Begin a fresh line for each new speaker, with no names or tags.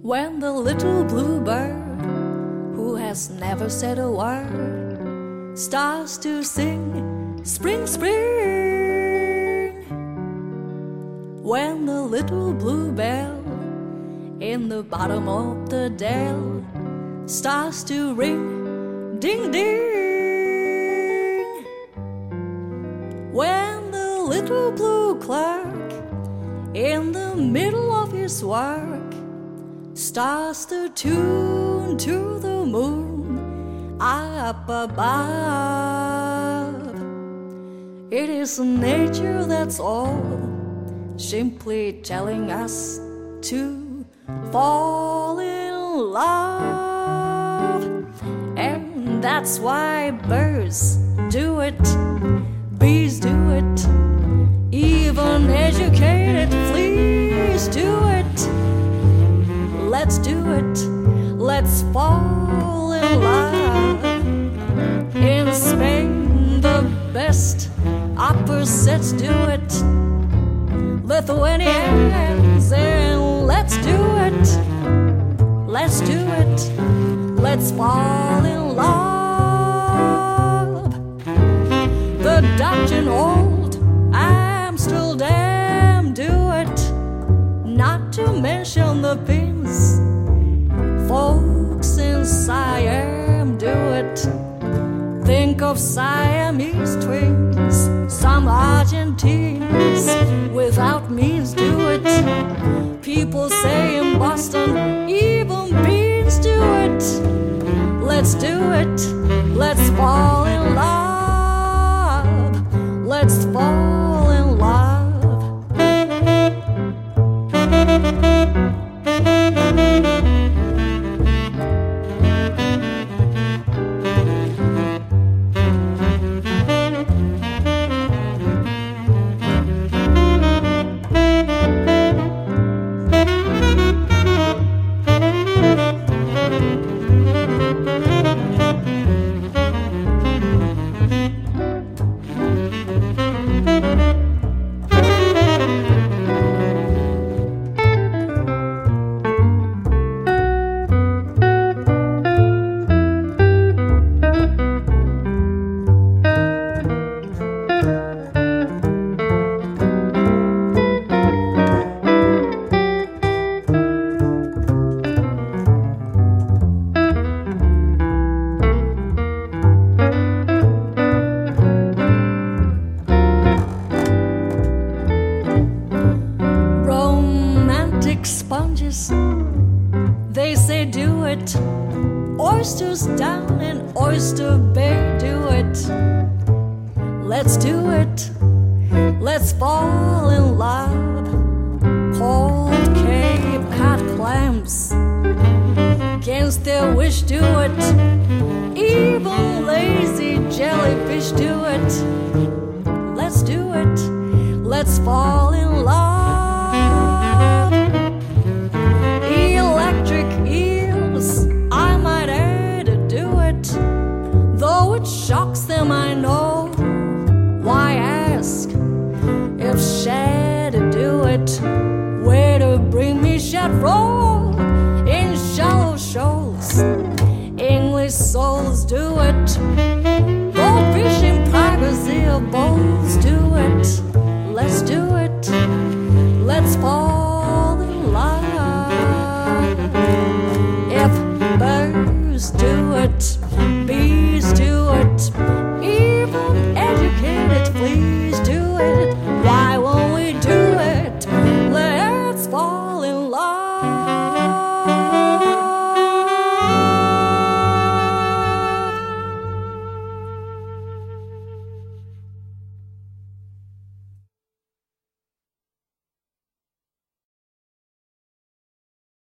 When the little bluebird, who has never said a word, starts to sing, spring, spring. When the little bluebell in the bottom of the dell starts to ring, ding, ding. When the little blue clerk in the middle of his work starts to tune to the moon up above, it is nature that's all, simply telling us to fall in love. And that's why birds do it, bees do it, even educated fleas do it. Let's do it, let's fall in love. In Spain, the best opposites do it, Lithuanians, and let's do it, let's do it, let's fall in love. The Dutch and old Amsterdam do it, not to mention the Finns. Folks in Siam do it. Think of Siamese twins. Some Argentines without means do it. People say in Boston even beans do it. Let's do it, let's fall in love. Let's fall in love. Sponges, they say do it. Oysters down in Oyster Bay do it. Let's do it, let's fall in love. Cold Cape Cod clams, against their wish do it. Even lazy jellyfish do it. Let's do it, let's fall in love. Shocks them, I know. Why ask if shad to do it? Where to bring me shad roll in shallow shoals? English souls do it. Go fishing privacy of both.